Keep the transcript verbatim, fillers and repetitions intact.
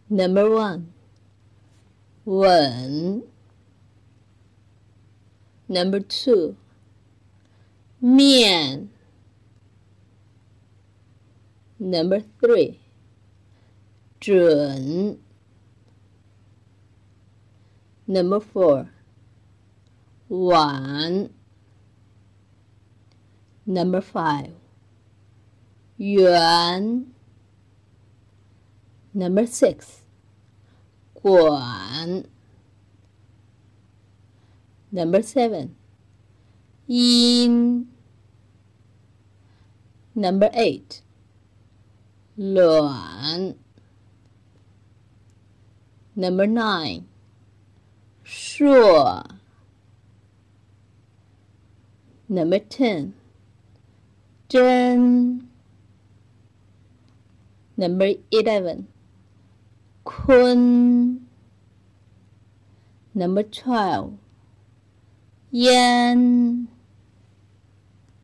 Number one, 吻 Number two, 面 Number three, 准 Number four, 晚 Number five, 圆 Number six, 管 Number seven, 阴 Number eight, 卵 Number nine, 硕 Number ten, 真 Number eleven, 坤 Number twelve, 烟